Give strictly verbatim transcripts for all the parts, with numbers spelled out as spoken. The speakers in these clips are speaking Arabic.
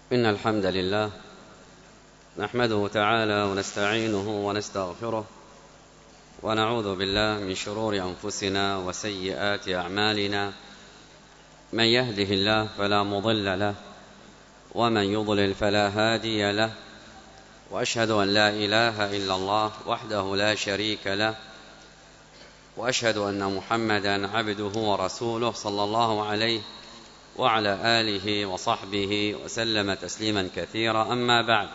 إن الحمد لله نحمده تعالى ونستعينه ونستغفره ونعوذ بالله من شرور أنفسنا وسيئات أعمالنا. من يهده الله فلا مضل له ومن يضلل فلا هادي له، وأشهد أن لا إله إلا الله وحده لا شريك له، وأشهد أن محمدا عبده ورسوله صلى الله عليه وعلى آله وصحبه وسلم تسليما كثيرا. أما بعد،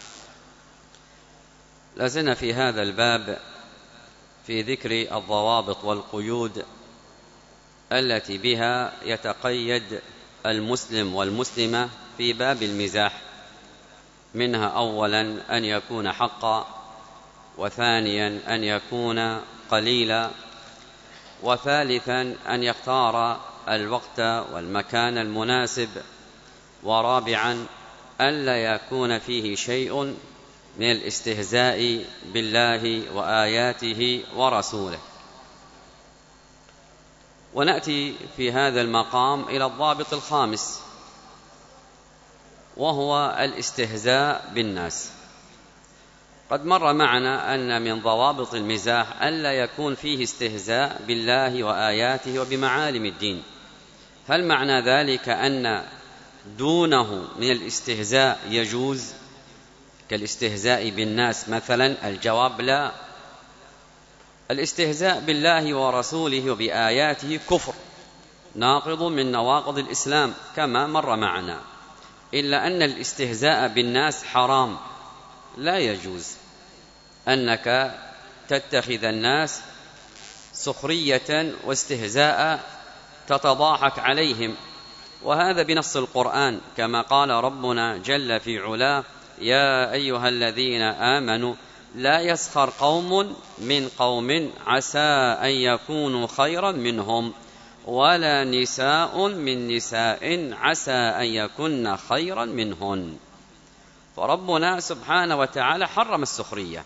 لازلنا في هذا الباب في ذكر الضوابط والقيود التي بها يتقيد المسلم والمسلمة في باب المزاح. منها أولا أن يكون حقا، وثانيا أن يكون قليلا، وثالثا أن يختار الوقت والمكان المناسب، ورابعا ألا يكون فيه شيء من الاستهزاء بالله وآياته ورسوله. ونأتي في هذا المقام إلى الضابط الخامس، وهو الاستهزاء بالناس. قد مر معنا أن من ضوابط المزاح ألا يكون فيه استهزاء بالله وآياته وبمعالم الدين. هل معنى ذلك أن دونه من الاستهزاء يجوز كالاستهزاء بالناس مثلا؟ الجواب لا. الاستهزاء بالله ورسوله وبآياته كفر ناقض من نواقض الإسلام كما مر معنا، إلا أن الاستهزاء بالناس حرام. لا يجوز أنك تتخذ الناس سخرية واستهزاء تتضاحك عليهم، وهذا بنص القرآن كما قال ربنا جل في علاه: يا أيها الذين آمنوا لا يسخر قوم من قوم عسى أن يكونوا خيرا منهم، ولا نساء من نساء عسى أن يكن خيرا منهن. فربنا سبحانه وتعالى حرم السخرية.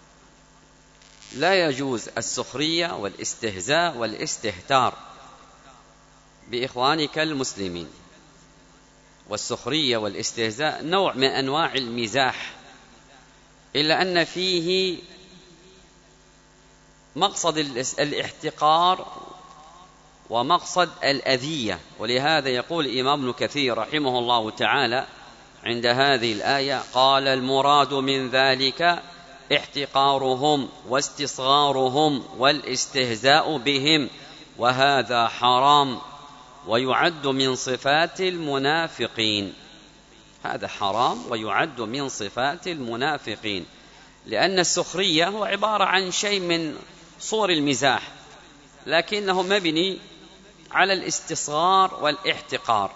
لا يجوز السخرية والاستهزاء والاستهتار بإخوانك المسلمين. والسخرية والاستهزاء نوع من أنواع المزاح، إلا أن فيه مقصد الاحتقار ومقصد الأذية. ولهذا يقول الإمام ابن كثير رحمه الله تعالى عند هذه الآية: قال المراد من ذلك احتقارهم واستصغارهم والاستهزاء بهم، وهذا حرام ويعد من صفات المنافقين. هذا حرام ويعد من صفات المنافقين، لأن السخرية هو عبارة عن شيء من صور المزاح، لكنه مبني على الاستصغار والاحتقار.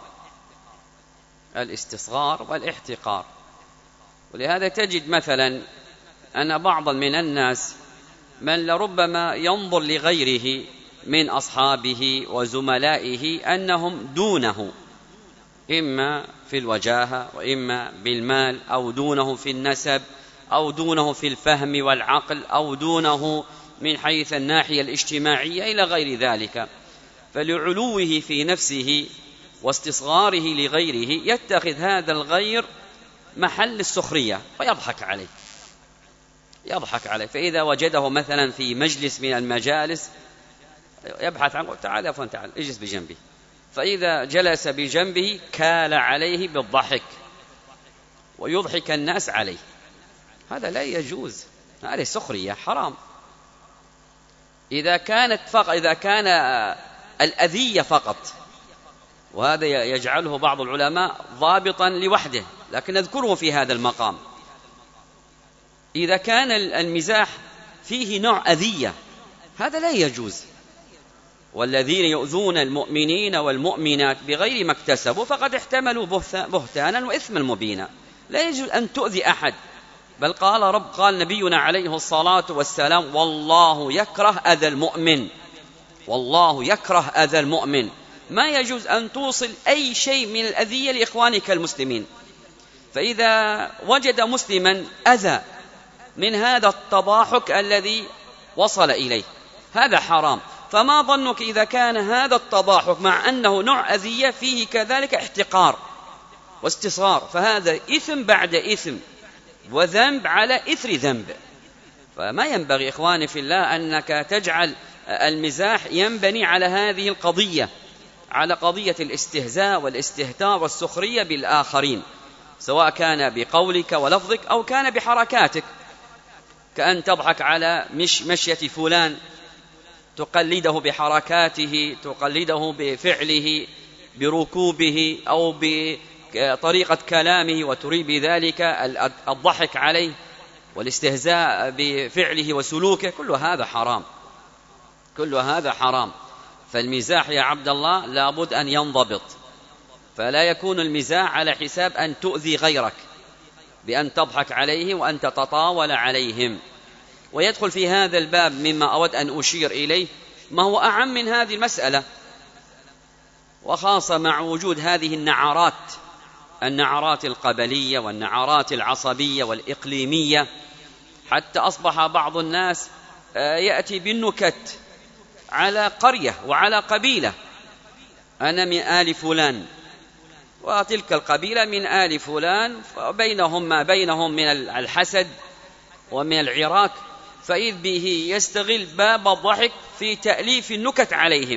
الاستصغار والاحتقار. ولهذا تجد مثلا أن بعضا من الناس من لربما ينظر لغيره من أصحابه وزملائه أنهم دونه، إما في الوجاهة وإما بالمال، أو دونه في النسب، أو دونه في الفهم والعقل، أو دونه من حيث الناحية الاجتماعية إلى غير ذلك. فلعلوه في نفسه واستصغاره لغيره يتخذ هذا الغير محل السخرية ويضحك عليه يضحك عليه فإذا وجده مثلا في مجلس من المجالس يبحث عنه: تعال يا فلان، تعال اجلس بجنبي. فإذا جلس بجنبه كال عليه بالضحك ويضحك الناس عليه. هذا لا يجوز، هذه سخرية حرام. إذا كانت فقط إذا كان الأذية فقط، وهذا يجعله بعض العلماء ضابطا لوحده، لكن نذكره في هذا المقام. إذا كان المزاح فيه نوع أذية هذا لا يجوز. والذين يؤذون المؤمنين والمؤمنات بغير ما اكتسبوا فقد احتملوا بهتانا وإثما مبينا. لا يجوز أن تؤذي أحد، بل قال رب قال نبينا عليه الصلاة والسلام: والله يكره أذى المؤمن. والله يكره أذى المؤمن. ما يجوز أن توصل أي شيء من الأذية لإخوانك المسلمين. فإذا وجد مسلما أذى من هذا التضاحك الذي وصل إليه هذا حرام. فما ظنك إذا كان هذا التضاحك مع أنه نوع أذية فيه كذلك احتقار واستصغار، فهذا إثم بعد إثم وذنب على إثر ذنب. فما ينبغي إخواني في الله أنك تجعل المزاح ينبني على هذه القضية، على قضية الاستهزاء والاستهتار والسخرية بالآخرين، سواء كان بقولك ولفظك أو كان بحركاتك، كأن تضحك على مش مشية فلان، تقلده بحركاته، تقلده بفعله، بركوبه أو بطريقة كلامه، وتريد بذلك الضحك عليه والاستهزاء بفعله وسلوكه. كل هذا حرام، كل هذا حرام. فالمزاح يا عبد الله لابد أن ينضبط، فلا يكون المزاح على حساب أن تؤذي غيرك بأن تضحك عليه وأن تتطاول عليهم. ويدخل في هذا الباب مما أود أن أشير إليه ما هو أعم من هذه المسألة، وخاصة مع وجود هذه النعرات، النعرات القبلية والنعرات العصبية والإقليمية، حتى أصبح بعض الناس يأتي بالنكت على قرية وعلى قبيلة، أنا من آل فلان وتلك القبيلة من آل فلان، بينهم ما بينهم من الحسد ومن العراك، فإذ به يستغل باب الضحك في تأليف النكت عليهم.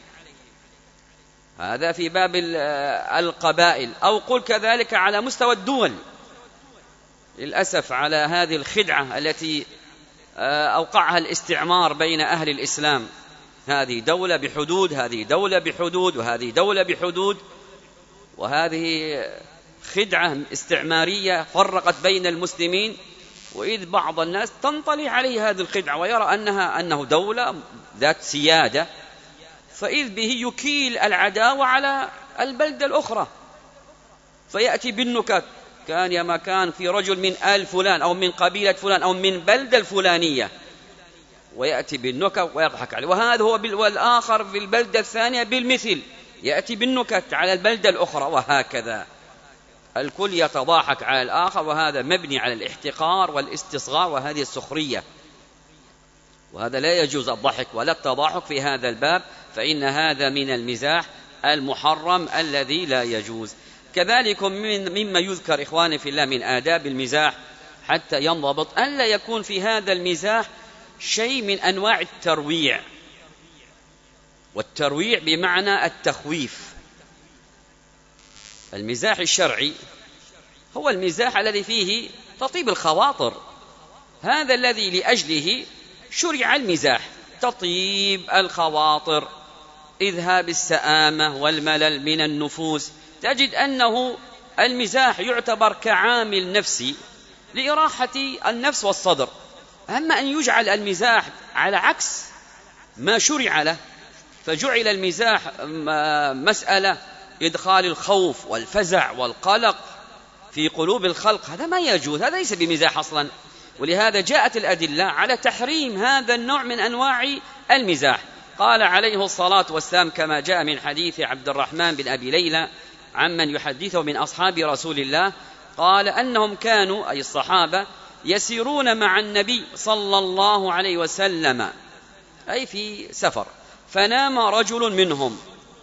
هذا في باب القبائل، أو قل كذلك على مستوى الدول. للأسف على هذه الخدعة التي أوقعها الاستعمار بين أهل الإسلام، هذه دولة بحدود، هذه دولة بحدود، وهذه دولة بحدود، وهذه خدعة استعمارية فرقت بين المسلمين. وإذ بعض الناس تنطلي عليه هذه الخدعة ويرى أنها أنه دولة ذات سيادة، فإذ به يكيل العداوة على البلدة الأخرى، فيأتي بالنكت، كان يا ما كان في رجل من آل فلان أو من قبيلة فلان أو من بلدة الفلانية، ويأتي بالنكت ويضحك عليه. وهذا هو والآخر في البلدة الثانية بالمثل، يأتي بالنكت على البلدة الأخرى، وهكذا الكل يتضاحك على الآخر، وهذا مبني على الاحتقار والاستصغار وهذه السخرية، وهذا لا يجوز الضحك ولا التضاحك في هذا الباب، فإن هذا من المزاح المحرم الذي لا يجوز. كذلك من مما يذكر إخواني في الله من آداب المزاح حتى ينضبط أن لا يكون في هذا المزاح شيء من أنواع الترويع، والترويع بمعنى التخويف. المزاح الشرعي هو المزاح الذي فيه تطيب الخواطر، هذا الذي لأجله شرع المزاح، تطيب الخواطر، إذهاب السآمة والملل من النفوس. تجد أنه المزاح يعتبر كعامل نفسي لإراحة النفس والصدر. أما أن يجعل المزاح على عكس ما شرع له، فجعل المزاح مسألة إدخال الخوف والفزع والقلق في قلوب الخلق، هذا ما يجوز، هذا ليس بمزاح أصلا. ولهذا جاءت الأدلة على تحريم هذا النوع من أنواع المزاح. قال عليه الصلاة والسلام كما جاء من حديث عبد الرحمن بن أبي ليلى عمن يحدثه من أصحاب رسول الله، قال أنهم كانوا أي الصحابة يسيرون مع النبي صلى الله عليه وسلم أي في سفر، فنام رجل منهم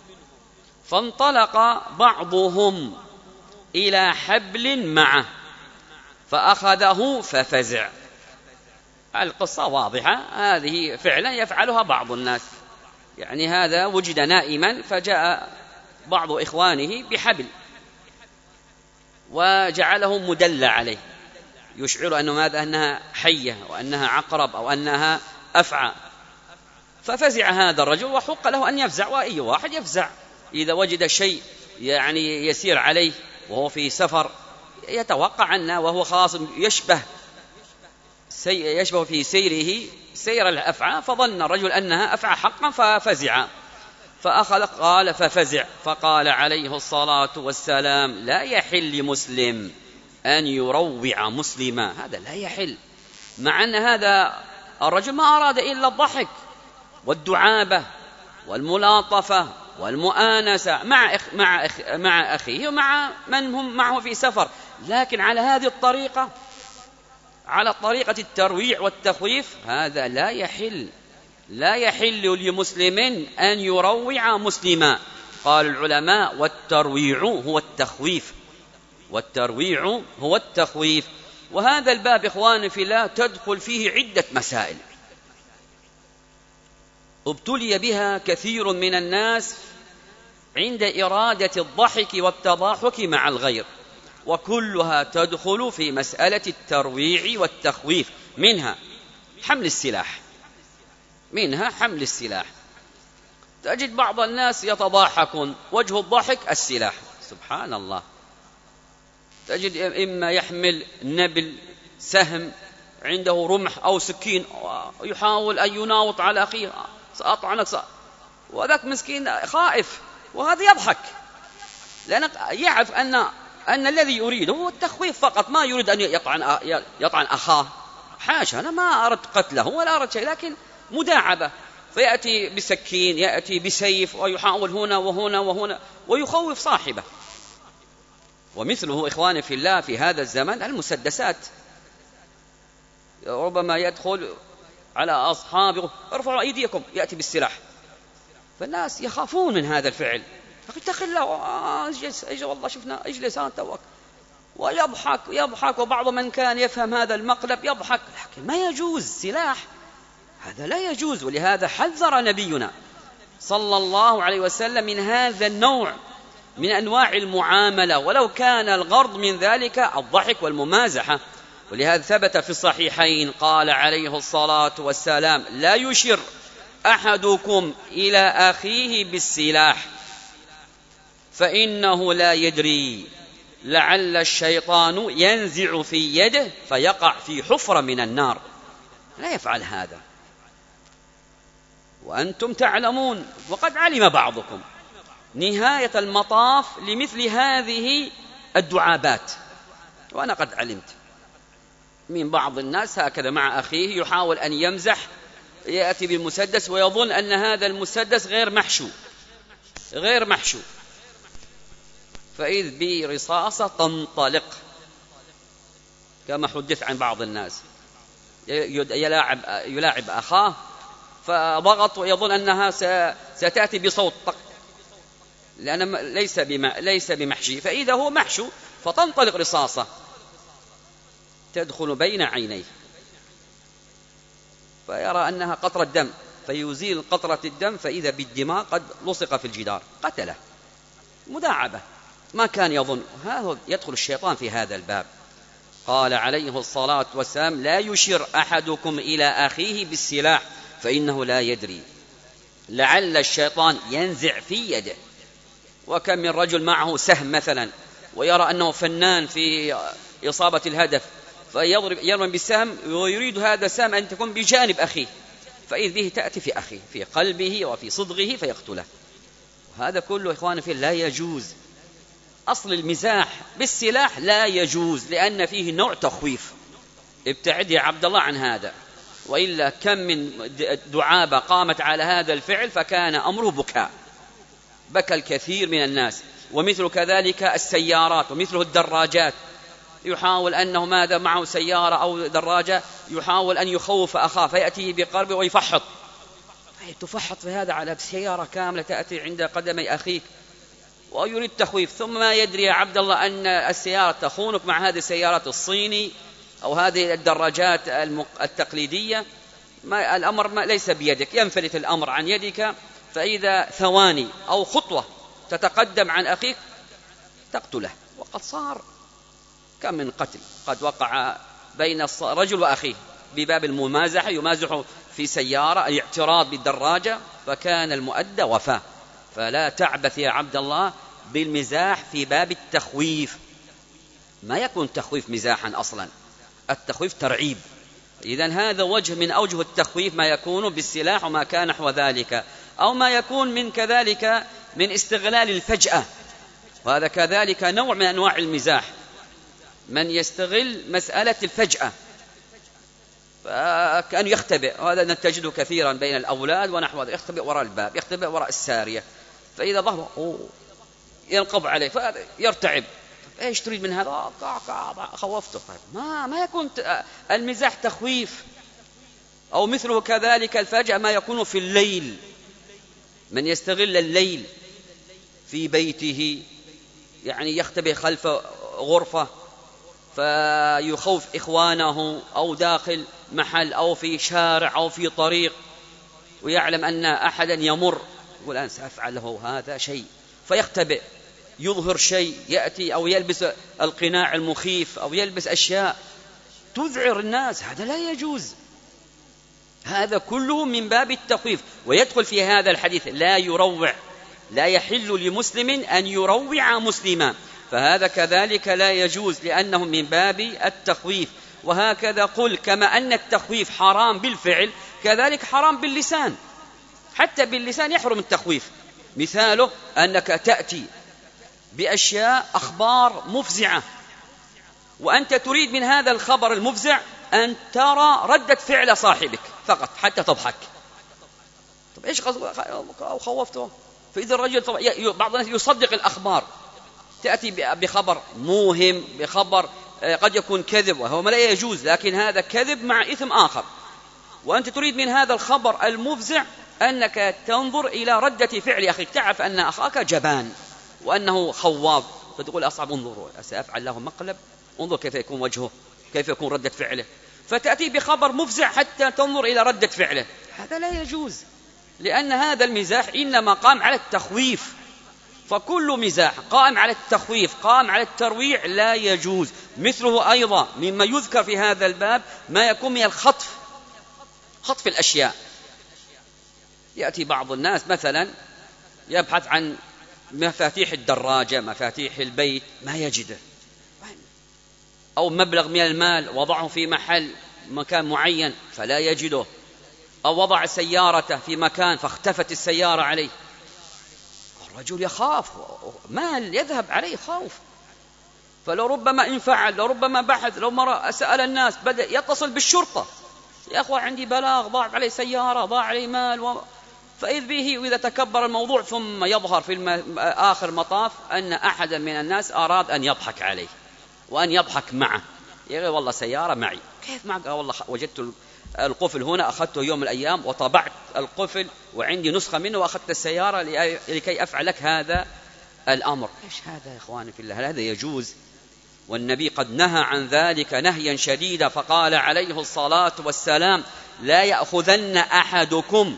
فانطلق بعضهم إلى حبل معه فأخذه ففزع. القصة واضحة، هذه فعلا يفعلها بعض الناس، يعني هذا وجد نائما فجاء بعض إخوانه بحبل وجعله مدلى عليه، يشعر أنه ماذا أنها حية وأنها عقرب أو أنها أفعى، ففزع هذا الرجل وحق له أن يفزع، وأي واحد يفزع إذا وجد شيء يعني يسير عليه وهو في سفر، يتوقع أنه وهو خاص يشبه يشبه في سيره سير الأفعى، فظن الرجل أنها أفعى حقا ففزع، فأخذ قال ففزع، فقال عليه الصلاة والسلام لا يحل لمسلم أن يروع مسلما، هذا لا يحل، مع أن هذا الرجل ما أراد إلا الضحك والدعابة والملاطفة والمؤانسة مع أخ مع أخ مع أخيه ومع من هم معه في سفر، لكن على هذه الطريقة، على طريقة الترويع والتخويف، هذا لا يحل، لا يحل لمسلم أن يروع مسلما. قال العلماء والترويع هو التخويف، والترويع هو التخويف. وهذا الباب إخواني في الله تدخل فيه عدة مسائل ابتلي بها كثير من الناس عند إرادة الضحك والتضاحك مع الغير، وكلها تدخل في مسألة الترويع والتخويف. منها حمل السلاح منها حمل السلاح تجد بعض الناس يتضاحكون، وجه الضحك السلاح، سبحان الله. تجد إما يحمل نبل سهم، عنده رمح أو سكين، يحاول أن يناوط على أخيه، سأطعنك سأ... وذاك مسكين خائف، وهذا يضحك لأنه يعرف أن أن الذي يريده هو التخويف فقط، ما يريد أن يطعن يطعن أخاه، حاشا، أنا ما أردت قتله ولا أردت شيء، لكن مداعبة، فيأتي بسكين، يأتي بسيف، ويحاول هنا وهنا وهنا ويخوف صاحبه. ومثله إخواني في الله في هذا الزمن المسدسات، ربما يدخل على أصحابه ارفعوا أيديكم، يأتي بالسلاح، فالناس يخافون من هذا الفعل. اتق الله، اجلس، اجلس والله شفنا، اجلس انت وك، ويضحك يضحك وبعض من كان يفهم هذا المقلب يضحك، لكن ما يجوز سلاح، هذا لا يجوز. ولهذا حذر نبينا صلى الله عليه وسلم من هذا النوع من أنواع المعاملة، ولو كان الغرض من ذلك الضحك والممازحة. ولهذا ثبت في الصحيحين قال عليه الصلاة والسلام: لا يشر أحدكم إلى أخيه بالسلاح فإنه لا يدري لعل الشيطان ينزع في يده فيقع في حفرة من النار. لا يفعل هذا وأنتم تعلمون، وقد علم بعضكم نهاية المطاف لمثل هذه الدعابات، وأنا قد علمت من بعض الناس هكذا مع أخيه يحاول أن يمزح، يأتي بالمسدس ويظن أن هذا المسدس غير محشو غير محشو فإذ برصاصة تنطلق، كما حدث عن بعض الناس يلاعب, يلاعب أخاه فضغط ويظن أنها ستأتي بصوت طق، لأن ليس, ليس بمحشي، فإذا هو محشو فتنطلق رصاصة تدخل بين عينيه، فيرى أنها قطرة دم، فيزيل قطرة الدم فإذا بالدماء قد لصق في الجدار، قتله. مداعبة ما كان يظن. هذا يدخل الشيطان في هذا الباب. قال عليه الصلاة والسلام: لا يشر أحدكم إلى أخيه بالسلاح فإنه لا يدري لعل الشيطان ينزع في يده. وكم من رجل معه سهم مثلا ويرى أنه فنان في إصابة الهدف، فيضرب يرمي بالسهم ويريد هذا السهم أن تكون بجانب أخيه، فإذ به تأتي في أخيه في قلبه وفي صدغه فيقتله. وهذا كله إخواني في لا يجوز. أصل المزاح بالسلاح لا يجوز لأن فيه نوع تخويف. ابتعد يا عبد الله عن هذا، وإلا كم من دعابة قامت على هذا الفعل فكان أمره بكاء، بكى الكثير من الناس. ومثل كذلك السيارات، ومثله الدراجات، يحاول أنه ماذا معه سيارة أو دراجة يحاول أن يخوف أخاه فيأتي بقربه ويفحط، تفحط في هذا على سيارة كاملة تأتي عند قدمي أخيك ويريد تخويف، ثم ما يدري يا عبد الله أن السيارة تخونك مع هذه السيارات الصيني أو هذه الدراجات التقليدية. ما الأمر ما ليس بيدك، ينفلت الأمر عن يدك، فإذا ثواني أو خطوة تتقدم عن أخيك تقتله. وقد صار كم من قتل قد وقع بين رجل وأخيه بباب الممازحة، يمازح في سيارة أي اعتراض بالدراجة، فكان المؤدى وفاة. فلا تعبث يا عبد الله بالمزاح في باب التخويف، ما يكون تخويف مزاحا أصلا، التخويف ترعيب. إذن هذا وجه من أوجه التخويف، ما يكون بالسلاح وما كان نحو ذلك، أو ما يكون من كذلك من استغلال الفجأة، وهذا كذلك نوع من أنواع المزاح، من يستغل مسألة الفجأة كأن يختبئ، وهذا نتجده كثيرا بين الأولاد ونحو ذلك، يختبئ وراء الباب، يختبئ وراء السارية، فإذا ظهر ينقض عليه فيرتعب، ايش تريد من هذا؟ خوفته. ما ما يكون المزاح تخويف. أو مثله كذلك الفجأة ما يكون في الليل، من يستغل الليل في بيته، يعني يختبئ خلف غرفة فيخوف إخوانه أو داخل محل أو في شارع أو في طريق ويعلم أن أحدا يمر يقول أنا سأفعل له هذا شيء، فيختبئ يظهر شيء، يأتي أو يلبس القناع المخيف أو يلبس أشياء تذعر الناس، هذا لا يجوز. هذا كله من باب التخويف، ويدخل في هذا الحديث لا يروع، لا يحل لمسلم أن يروع مسلما، فهذا كذلك لا يجوز لأنه من باب التخويف. وهكذا قل كما أن التخويف حرام بالفعل كذلك حرام باللسان، حتى باللسان يحرم التخويف. مثاله أنك تأتي بأشياء أخبار مفزعة وأنت تريد من هذا الخبر المفزع أن ترى ردة فعل صاحبك فقط حتى تضحك. طب إيش خوفته؟ فإذا الرجل بعض الناس يصدق الأخبار، تأتي بخبر موهم، بخبر قد يكون كذب وهو ما لا يجوز، لكن هذا كذب مع إثم آخر، وأنت تريد من هذا الخبر المفزع أنك تنظر إلى ردة فعل أخيك، تعرف أن أخاك جبان وأنه خواف، فتقول أصعب انظروا سأفعل له مقلب، انظر كيف يكون وجهه، كيف يكون ردة فعله، فتأتي بخبر مفزع حتى تنظر إلى ردة فعله. هذا لا يجوز، لأن هذا المزاح إنما قام على التخويف، فكل مزاح قائم على التخويف قائم على الترويع لا يجوز. مثله أيضا مما يذكر في هذا الباب ما يكون من الخطف، خطف الأشياء. يأتي بعض الناس مثلا يبحث عن مفاتيح الدراجة، مفاتيح البيت، ما يجده، أو مبلغ من المال وضعه في محل مكان معين فلا يجده، أو وضع سيارته في مكان فاختفت السيارة عليه، الرجل يخاف، مال يذهب عليه خوف، فلو ربما إن فعل، لو ربما بحث، لو مرة سأل الناس، بدأ يتصل بالشرطة، يا أخوة عندي بلاغ ضاعت عليه سيارة، ضاع عليه مال و... فإذ به وإذا تكبر الموضوع ثم يظهر في الم... آخر مطاف أن أحدا من الناس أراد أن يضحك عليه وأن يضحك معه، يقول والله سيارة معي، كيف معك؟ والله وجدت القفل هنا، أخذته يوم من الأيام وطبعت القفل وعندي نسخة منه وأخذت السيارة لكي أفعل لك هذا الأمر. إيش هذا يا إخواني في الله؟ هذا يجوز، والنبي قد نهى عن ذلك نهيا شديدا، فقال عليه الصلاة والسلام لا يأخذن أحدكم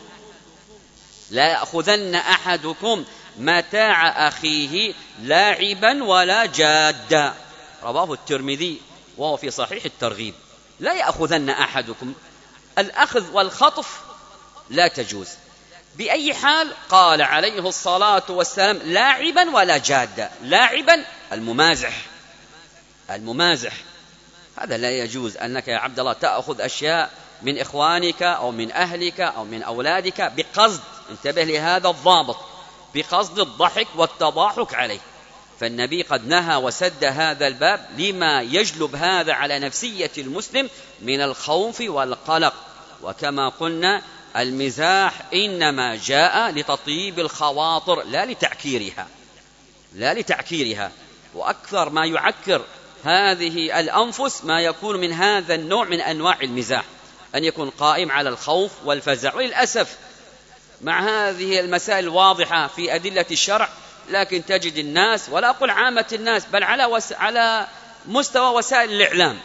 لا يأخذن أحدكم متاع أخيه لاعبا ولا جادا، رواه الترمذي وهو في صحيح الترغيب. لا يأخذن أحدكم، الأخذ والخطف لا تجوز بأي حال. قال عليه الصلاة والسلام لاعبا ولا جادا، لاعبا الممازح، الممازح هذا لا يجوز، أنك يا عبد الله تأخذ أشياء من إخوانك أو من أهلك أو من أولادك بقصد، انتبه لهذا الضابط، بقصد الضحك والتضاحك عليه. فالنبي قد نهى وسد هذا الباب لما يجلب هذا على نفسية المسلم من الخوف والقلق. وكما قلنا المزاح إنما جاء لتطيب الخواطر لا لتعكيرها، لا لتعكيرها. وأكثر ما يعكر هذه الأنفس ما يكون من هذا النوع من أنواع المزاح، أن يكون قائم على الخوف والفزع. وللأسف مع هذه المسائل الواضحة في أدلة الشرع، لكن تجد الناس، ولا أقول عامة الناس، بل على, وس... على مستوى وسائل الإعلام،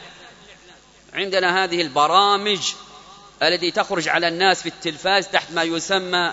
عندنا هذه البرامج التي تخرج على الناس في التلفاز تحت ما يسمى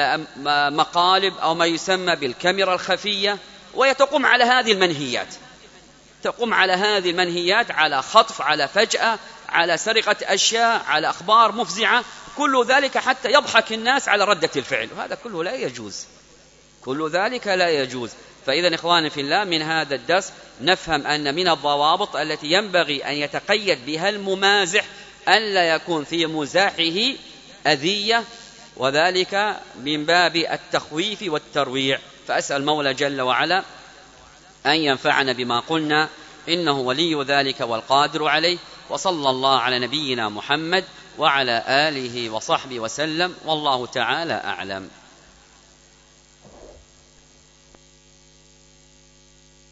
مقالب أو ما يسمى بالكاميرا الخفية، ويتقوم على هذه المنهيات، تقوم على هذه المنهيات، على خطف، على فجأة، على سرقة أشياء، على أخبار مفزعة، كل ذلك حتى يضحك الناس على ردة الفعل، وهذا كله لا يجوز، كل ذلك لا يجوز. فإذا إخواني في الله، من هذا الدرس نفهم أن من الضوابط التي ينبغي أن يتقيد بها الممازح ألا يكون في مزاحه أذية، وذلك من باب التخويف والترويع. فأسأل المولى جل وعلا أن ينفعنا بما قلنا، إنه ولي ذلك والقادر عليه. وصلى الله على نبينا محمد وعلى آله وصحبه وسلم، والله تعالى أعلم.